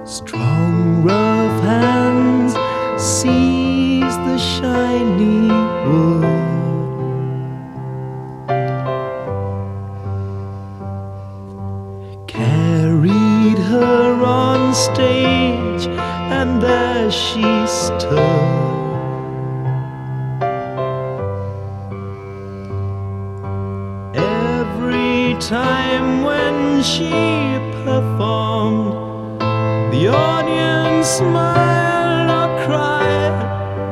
Strong, rough hands seized the shiny wood. Carried her on stage, and there she stood. Every time when she performed, the audience smiled or cried.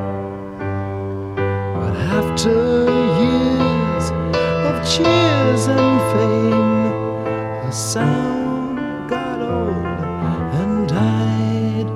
But after years of cheers and fame, her sound got old and died.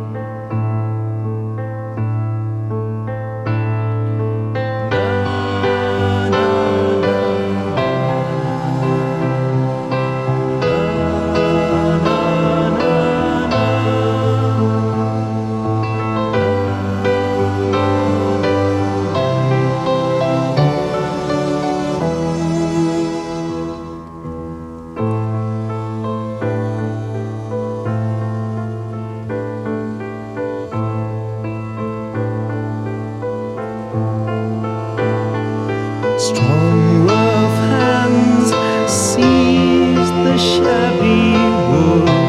Strong, rough hands seized the shabby wood.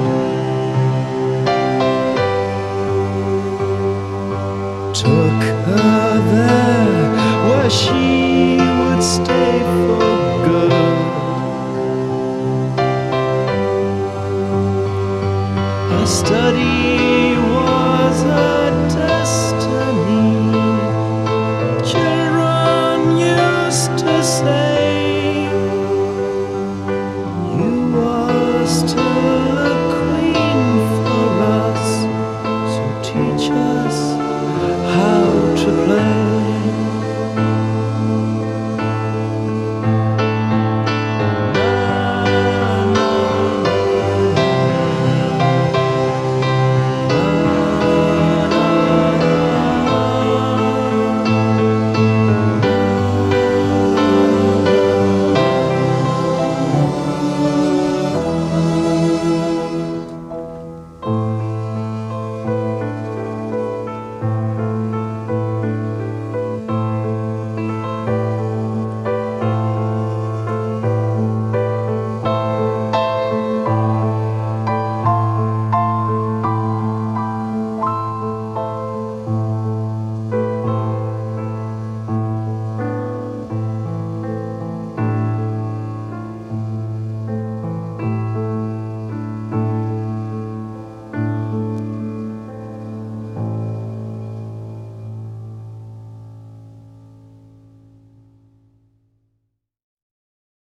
Took her there where she would stay for good. Her study was her